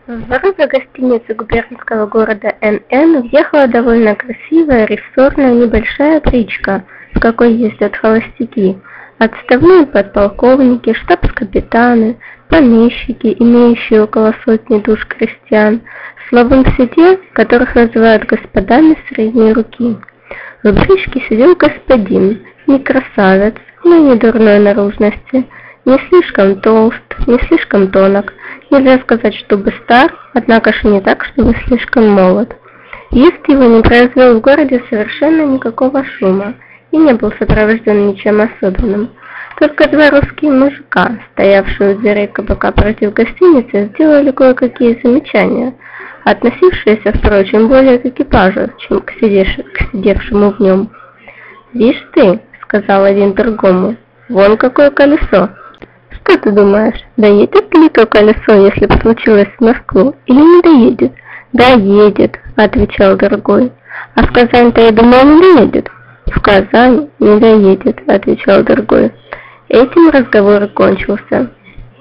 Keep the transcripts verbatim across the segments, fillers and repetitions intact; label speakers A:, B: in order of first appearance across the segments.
A: В ворота гостиницы губернского города Н Н въехала довольно красивая рессорная небольшая бричка, в какой ездят холостяки, отставные подполковники, штабс-капитаны, помещики, имеющие около сотни душ крестьян, словом все те, которых называют господами средней руки. В бричке сидел господин, не красавец, но не дурной наружности, не слишком толст, не слишком тонок, нельзя сказать, чтобы стар, однако же не так, чтобы слишком молод. Въезд его не произвел в городе совершенно никакого шума и не был сопровожден ничем особенным. Только два русские мужика, стоявшие у дверей кабака против гостиницы, сделали кое-какие замечания, относившиеся, впрочем, более к экипажу, чем к, сидеш... к сидевшему в нем. «Вишь ты», — сказал один другому, — «вон какое колесо». «Что ты думаешь, доедет ли то колесо, если бы случилось в Москву, или не доедет?» «Доедет», — отвечал другой. «А в Казань-то, я думаю, не доедет». «В Казань не доедет», — отвечал другой. Этим разговор и кончился.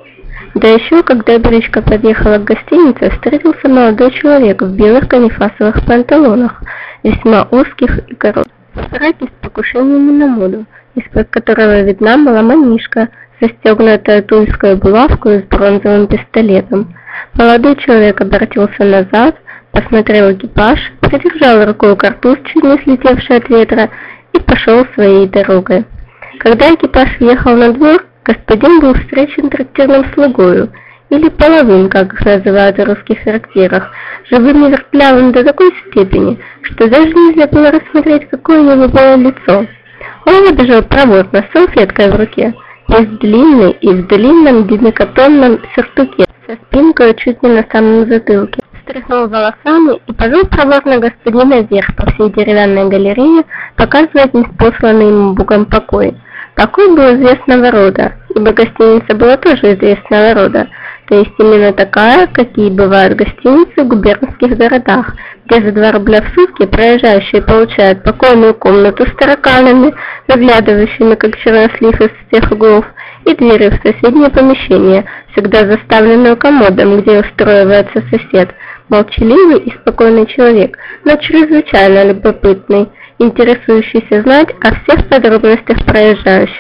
A: Да еще, когда бричка подъехала к гостинице, встретился молодой человек в белых канифасовых панталонах, весьма узких и коротких, в фраке с покушениями на моду, из-под которого видна была манишка, застегнутая тульской булавкой с бронзовым пистолетом. Молодой человек обратился назад, посмотрел экипаж, придержал рукой картуз, чуть не слетевший от ветра, и пошел своей дорогой. Когда экипаж въехал на двор, господин был встречен трактирным слугою, или половым, как их называют в русских трактирах, живым и вертлявым до такой степени, что даже нельзя было рассмотреть, какое у него было лицо. Он выбежал проворно с салфеткой в руке, весь длинный и в длинном гимикатонном сюртуке, со спинкой чуть не на самом затылке, встряхнул волосами и повел проворно господина вверх по всей деревянной галерее, показывать неспосланный ему Богом покой. Покой был известного рода, ибо гостиница была тоже известного рода, то есть именно такая, какие бывают гостиницы в губернских городах, где за два рубля в сутки проезжающие получают покойную комнату с тараканами, выглядывающими как чернослив из всех углов, и двери в соседнее помещение, всегда заставленную комодом, где устроивается сосед, молчаливый и спокойный человек, но чрезвычайно любопытный, интересующийся знать о всех подробностях проезжающих.